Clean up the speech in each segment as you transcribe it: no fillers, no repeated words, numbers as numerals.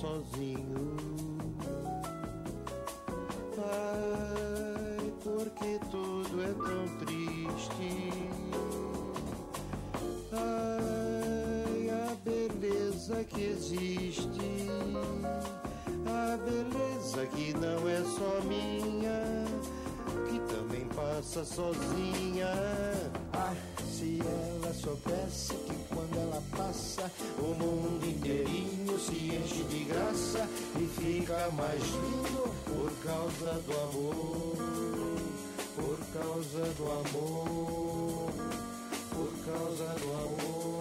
sozinho. Ai, porque tudo é tão triste. Ai, a beleza que existe, a beleza que não é só minha, que também passa sozinha. Ah, se ela soubesse que quando ela passa, o mundo inteirinho se enche de graça e fica mais lindo por causa do amor, por causa do amor, por causa do amor.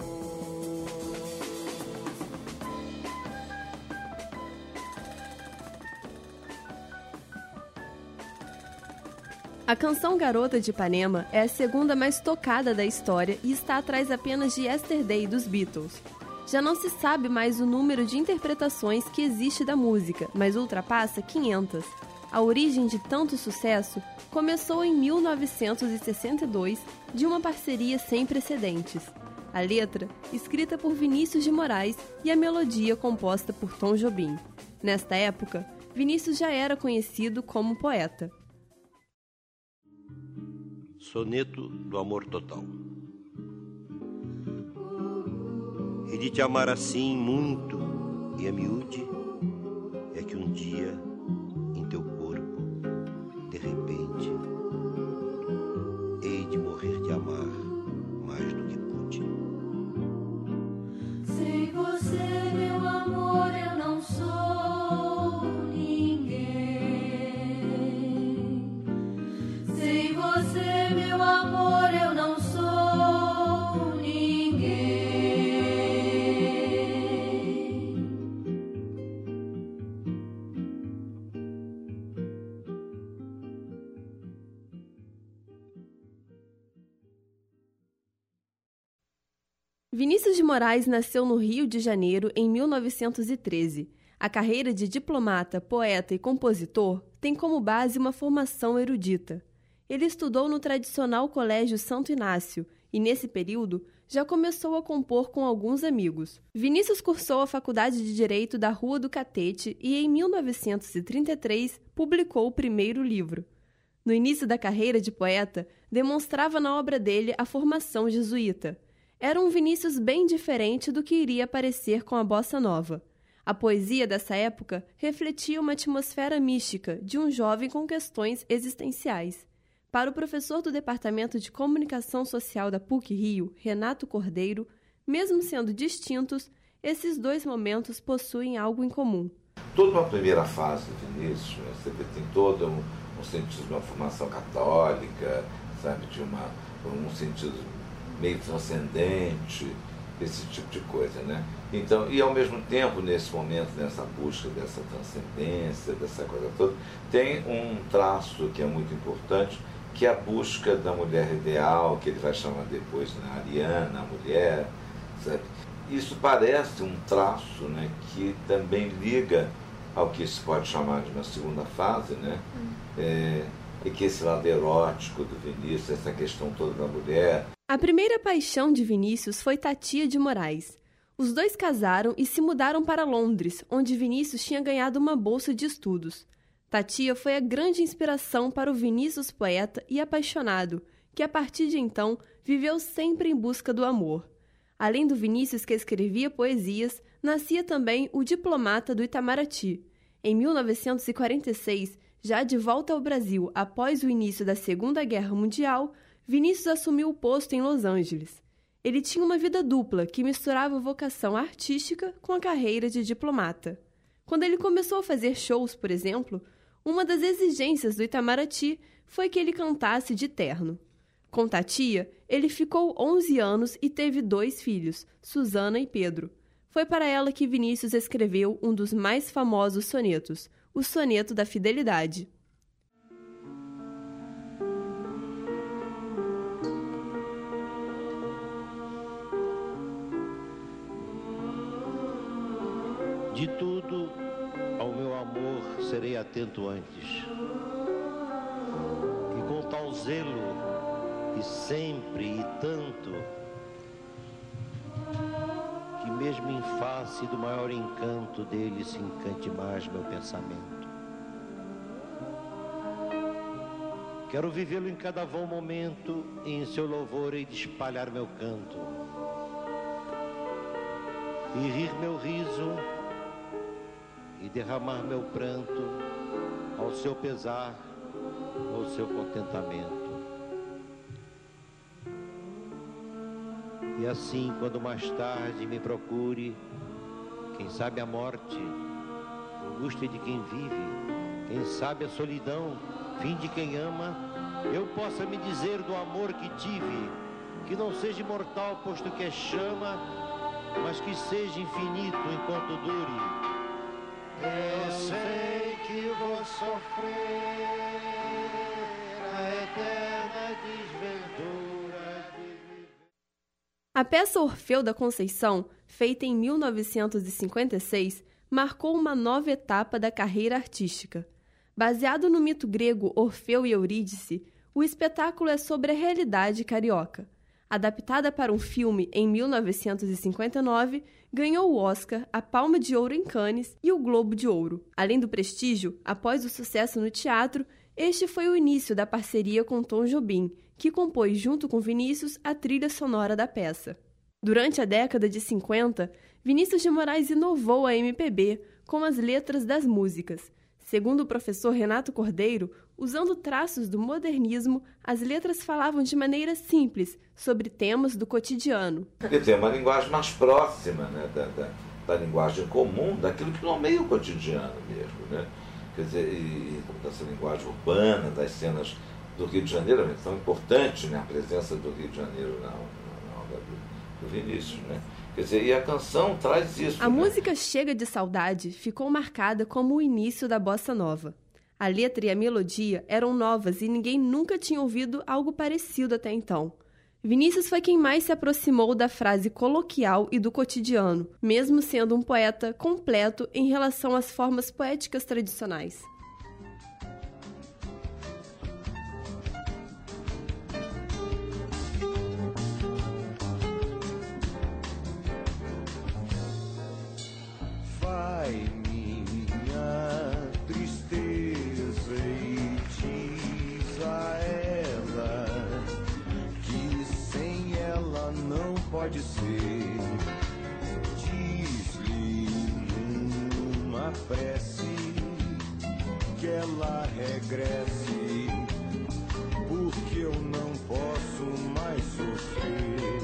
A canção Garota de Ipanema é a segunda mais tocada da história e está atrás apenas de Yesterday, dos Beatles. Já não se sabe mais o número de interpretações que existe da música, mas ultrapassa 500. A origem de tanto sucesso começou em 1962, de uma parceria sem precedentes. A letra, escrita por Vinícius de Moraes, e a melodia composta por Tom Jobim. Nesta época, Vinícius já era conhecido como poeta. Soneto do amor total. E de te amar assim muito e a miúde, é que um dia em teu corpo, de repente, hei de morrer de amar mais do que pude. Sem você, meu amor, eu não sou ninguém. Sem você, meu amor, eu não sou ninguém. Vinícius de Moraes nasceu no Rio de Janeiro em 1913. A carreira de diplomata, poeta e compositor tem como base uma formação erudita. Ele estudou no tradicional Colégio Santo Inácio e, nesse período, já começou a compor com alguns amigos. Vinícius cursou a Faculdade de Direito da Rua do Catete e, em 1933, publicou o primeiro livro. No início da carreira de poeta, demonstrava na obra dele a formação jesuíta. Era um Vinícius bem diferente do que iria aparecer com a bossa nova. A poesia dessa época refletia uma atmosfera mística de um jovem com questões existenciais. Para o professor do Departamento de Comunicação Social da PUC-Rio, Renato Cordeiro, mesmo sendo distintos, esses dois momentos possuem algo em comum. Toda uma primeira fase do Vinícius, você tem todo um sentido de uma formação católica, sabe, de um sentido meio transcendente, esse tipo de coisa, né? Então, e ao mesmo tempo, nesse momento, nessa busca dessa transcendência, dessa coisa toda, tem um traço que é muito importante, que é a busca da mulher ideal, que ele vai chamar depois, né, Ariana, a mulher, sabe? Isso parece um traço, né, que também liga ao que se pode chamar de uma segunda fase, né? E que esse lado erótico do Vinícius, essa questão toda da mulher. A primeira paixão de Vinícius foi Thatia de Moraes. Os dois casaram e se mudaram para Londres, onde Vinícius tinha ganhado uma bolsa de estudos. Thatia foi a grande inspiração para o Vinícius poeta e apaixonado, que a partir de então viveu sempre em busca do amor. Além do Vinícius que escrevia poesias, nascia também o diplomata do Itamaraty. Em 1946, já de volta ao Brasil após o início da Segunda Guerra Mundial, Vinícius assumiu o posto em Los Angeles. Ele tinha uma vida dupla que misturava a vocação artística com a carreira de diplomata. Quando ele começou a fazer shows, por exemplo, uma das exigências do Itamaraty foi que ele cantasse de terno. Com Thatia, ele ficou 11 anos e teve 2 filhos, Susana e Pedro. Foi para ela que Vinícius escreveu um dos mais famosos sonetos, o Soneto da Fidelidade. De tudo, ao meu amor serei atento antes. E com tal zelo, e sempre e tanto, que mesmo em face do maior encanto dele se encante mais meu pensamento. Quero vivê-lo em cada vão momento, e em seu louvor hei de espalhar meu canto, e rir meu riso, e derramar meu pranto, ao seu pesar, ao seu contentamento. E assim, quando mais tarde me procure, quem sabe a morte, angústia de quem vive, quem sabe a solidão, fim de quem ama, eu possa me dizer do amor que tive, que não seja imortal, posto que é chama, mas que seja infinito enquanto dure. Eu sei que vou sofrer a eterna desventura de viver. A peça Orfeu da Conceição, feita em 1956, marcou uma nova etapa da carreira artística. Baseado no mito grego Orfeu e Eurídice, o espetáculo é sobre a realidade carioca. Adaptada para um filme em 1959, ganhou o Oscar, a Palma de Ouro em Cannes e o Globo de Ouro. Além do prestígio, após o sucesso no teatro, este foi o início da parceria com Tom Jobim, que compôs junto com Vinícius a trilha sonora da peça. Durante a década de 50, Vinícius de Moraes inovou a MPB com as letras das músicas. Segundo o professor Renato Cordeiro, usando traços do modernismo, as letras falavam de maneira simples sobre temas do cotidiano. Quer dizer, uma linguagem mais próxima, né, da linguagem comum, daquilo que nomeia o cotidiano mesmo, né? Quer dizer, e dessa linguagem urbana, das cenas do Rio de Janeiro, é tão importante, né, a presença do Rio de Janeiro na obra do Vinícius, né? Quer dizer, e a canção traz isso. A música Chega de Saudade ficou marcada como o início da bossa nova. A letra e a melodia eram novas e ninguém nunca tinha ouvido algo parecido até então. Vinícius foi quem mais se aproximou da frase coloquial e do cotidiano, mesmo sendo um poeta completo em relação às formas poéticas tradicionais. Vai minha tristeza e diz a ela que sem ela não pode ser. Diz-lhe numa prece que ela regresse, porque eu não posso mais sofrer.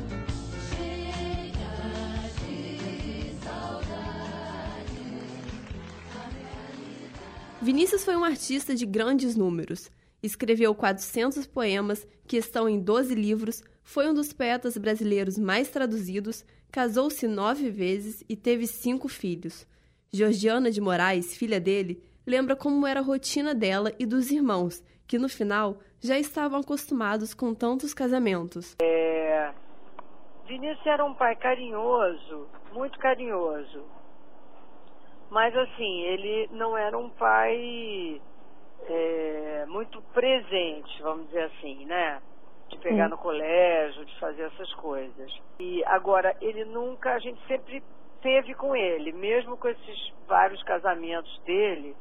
Vinícius foi um artista de grandes números. Escreveu 400 poemas, que estão em 12 livros, foi um dos poetas brasileiros mais traduzidos, casou-se 9 vezes e teve 5 filhos. Georgiana de Moraes, filha dele, lembra como era a rotina dela e dos irmãos, que no final já estavam acostumados com tantos casamentos. Vinícius era um pai carinhoso, muito carinhoso. Mas, assim, ele não era um pai muito presente, vamos dizer assim, né? De pegar no colégio, de fazer essas coisas. E agora, ele nunca, a gente sempre teve com ele, mesmo com esses vários casamentos dele,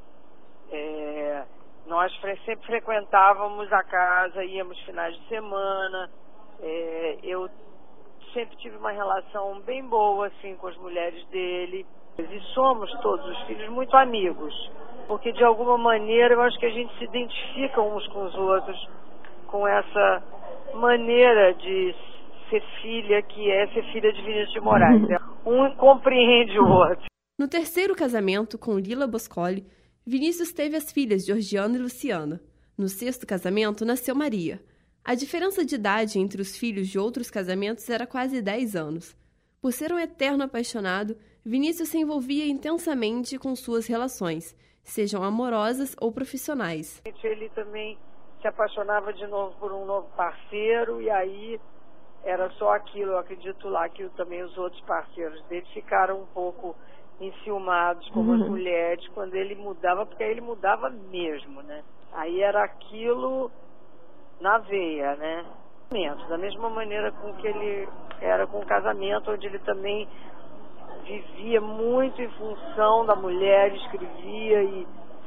nós sempre frequentávamos a casa, íamos finais de semana, eu sempre tive uma relação bem boa, assim, com as mulheres dele. E somos todos os filhos muito amigos, porque de alguma maneira eu acho que a gente se identifica uns com os outros com essa maneira de ser filha, que é ser filha de Vinícius de Moraes. Um compreende o outro. No terceiro casamento, com Lila Boscoli, Vinícius teve as filhas Georgiana e Luciana. No sexto casamento, nasceu Maria. A diferença de idade entre os filhos de outros casamentos era quase 10 anos. Por ser um eterno apaixonado, Vinícius se envolvia intensamente com suas relações, sejam amorosas ou profissionais. Ele também se apaixonava de novo por um novo parceiro, e aí era só aquilo. Eu acredito lá que também os outros parceiros dele ficaram um pouco enciumados, como as mulheres, quando ele mudava, porque aí ele mudava mesmo, né? Aí era aquilo na veia, né? Da mesma maneira com que ele era com o casamento, onde ele também vivia muito em função da mulher, escrevia e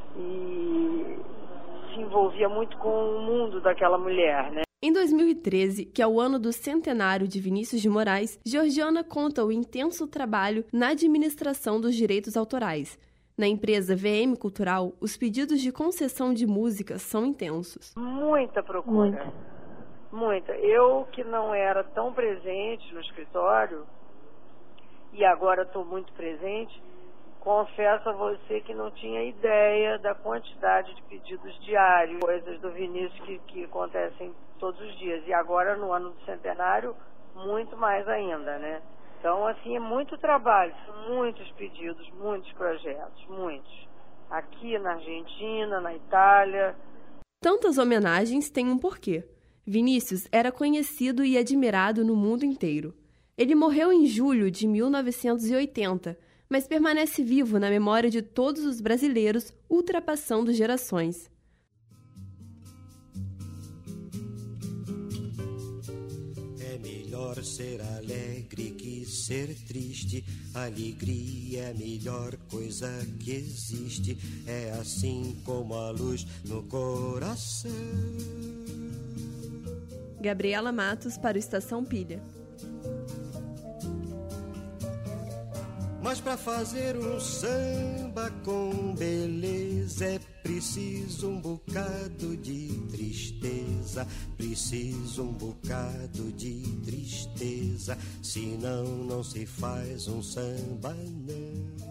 se envolvia muito com o mundo daquela mulher, né? Em 2013, que é o ano do centenário de Vinícius de Moraes, Georgiana conta o intenso trabalho na administração dos direitos autorais. Na empresa VM Cultural, os pedidos de concessão de música são intensos. Muita procura. Muita. Eu, que não era tão presente no escritório, e agora estou muito presente, confesso a você que não tinha ideia da quantidade de pedidos diários, coisas do Vinícius que acontecem todos os dias. E agora, no ano do centenário, muito mais ainda, né? Então, assim, é muito trabalho, são muitos pedidos, muitos projetos, muitos. Aqui na Argentina, na Itália. Tantas homenagens têm um porquê. Vinícius era conhecido e admirado no mundo inteiro. Ele morreu em julho de 1980, mas permanece vivo na memória de todos os brasileiros, ultrapassando gerações. É melhor ser alegre que ser triste. Alegria é a melhor coisa que existe. É assim como a luz no coração. Gabriela Matos para o Estação Pilha. Mas pra fazer um samba com beleza é preciso um bocado de tristeza, preciso um bocado de tristeza, senão não se faz um samba não.